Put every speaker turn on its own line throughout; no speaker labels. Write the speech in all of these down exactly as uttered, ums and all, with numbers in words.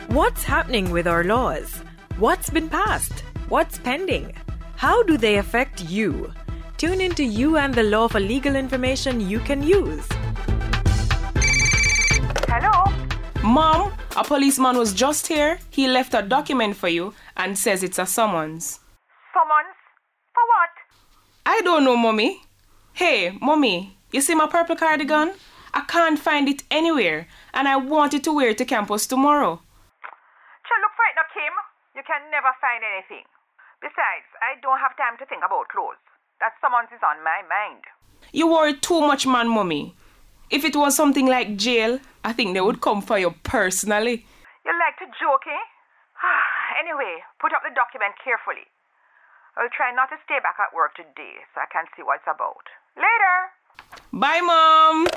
What's happening with our laws? What's been passed? What's pending? How do they affect you? Tune into You and the Law for legal information you can use.
Hello?
Mom, a policeman was just here. He left a document for you and says it's a summons.
Summons? For what?
I don't know, Mommy. Hey, Mommy, you see my purple cardigan? I can't find it anywhere, and I wanted to wear it to campus tomorrow.
Shall look for it now, Kim. You can never find anything. Besides, I don't have time to think about clothes. That summons is on my mind.
You worry too much, man, Mommy. If it was something like jail, I think they would come for you personally.
You like to joke, eh? Anyway, put up the document carefully. I'll try not to stay back at work today so I can see what it's about. Later!
Bye, Mom!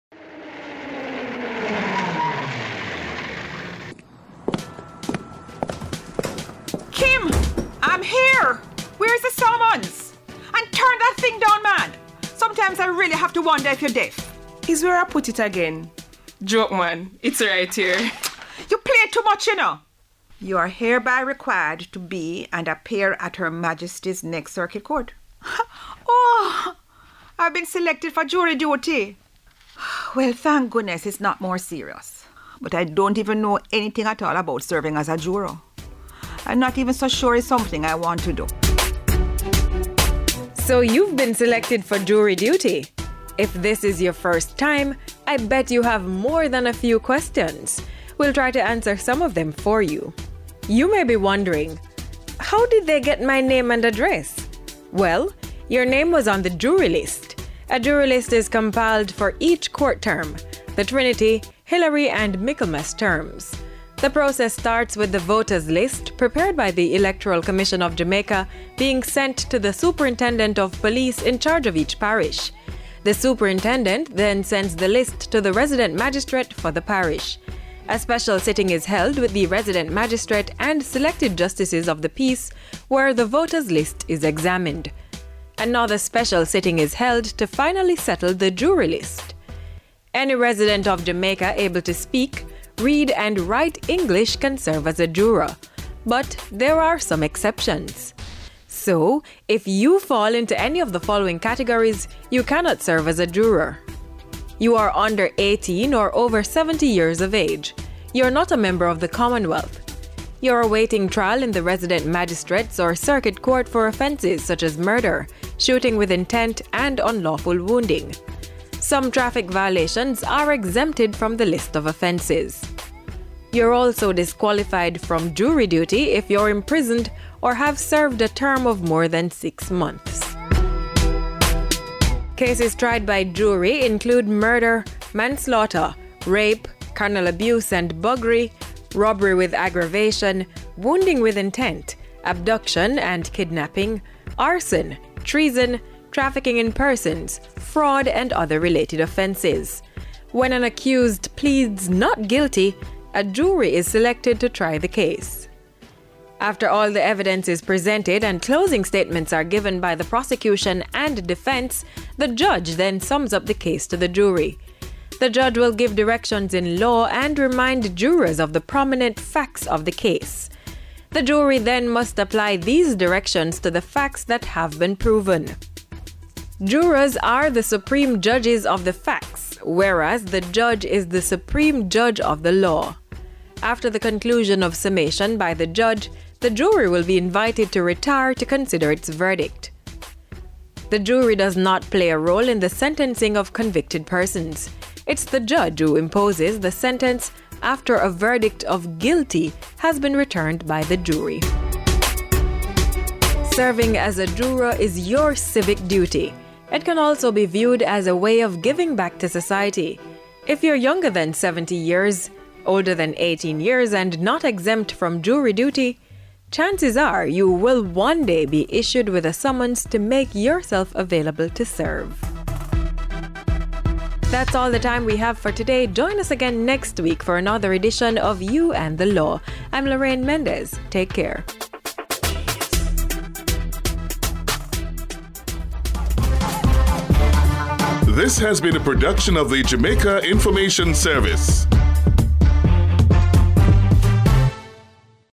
Kim! I'm here! Where's the summons? And turn that thing down, man! Sometimes I really have to wonder if you're deaf.
Is where I put it again. Joke, man. It's right here.
You play too much, you know. You are hereby required to be and appear at Her Majesty's next circuit court. Oh, I've been selected for jury duty. Well, thank goodness it's not more serious. But I don't even know anything at all about serving as a juror. I'm not even so sure it's something I want to do.
So you've been selected for jury duty. If this is your first time, I bet you have more than a few questions. We'll try to answer some of them for you. You may be wondering, how did they get my name and address? Well, your name was on the jury list. A jury list is compiled for each court term, the Trinity, Hillary, and Michaelmas terms. The process starts with the voters list prepared by the Electoral Commission of Jamaica being sent to the superintendent of police in charge of each parish. The superintendent then sends the list to the resident magistrate for the parish. A special sitting is held with the resident magistrate and selected justices of the peace where the voters list is examined. Another special sitting is held to finally settle the jury list. Any resident of Jamaica able to speak, read, and write English can serve as a juror, but there are some exceptions. So, if you fall into any of the following categories, you cannot serve as a juror. You are under eighteen or over seventy years of age. You're not a member of the Commonwealth. You're awaiting trial in the resident magistrates or circuit court for offences such as murder, shooting with intent, and unlawful wounding. Some traffic violations are exempted from the list of offences. You're also disqualified from jury duty if you're imprisoned or have served a term of more than six months. Cases tried by jury include murder, manslaughter, rape, carnal abuse and buggery, robbery with aggravation, wounding with intent, abduction and kidnapping, arson, treason, trafficking in persons, fraud, and other related offences. When an accused pleads not guilty, a jury is selected to try the case. After all the evidence is presented and closing statements are given by the prosecution and defense, the judge then sums up the case to the jury. The judge will give directions in law and remind jurors of the prominent facts of the case. The jury then must apply these directions to the facts that have been proven. Jurors are the supreme judges of the facts, whereas the judge is the supreme judge of the law. After the conclusion of summation by the judge, the jury will be invited to retire to consider its verdict. The jury does not play a role in the sentencing of convicted persons. It's the judge who imposes the sentence after a verdict of guilty has been returned by the jury. Serving as a juror is your civic duty. It can also be viewed as a way of giving back to society. If you're younger than seventy years, older than eighteen years, and not exempt from jury duty, chances are you will one day be issued with a summons to make yourself available to serve. That's all the time we have for today. Join us again next week for another edition of You and the Law. I'm Lorraine Mendez. Take care.
This has been a production of the Jamaica Information Service.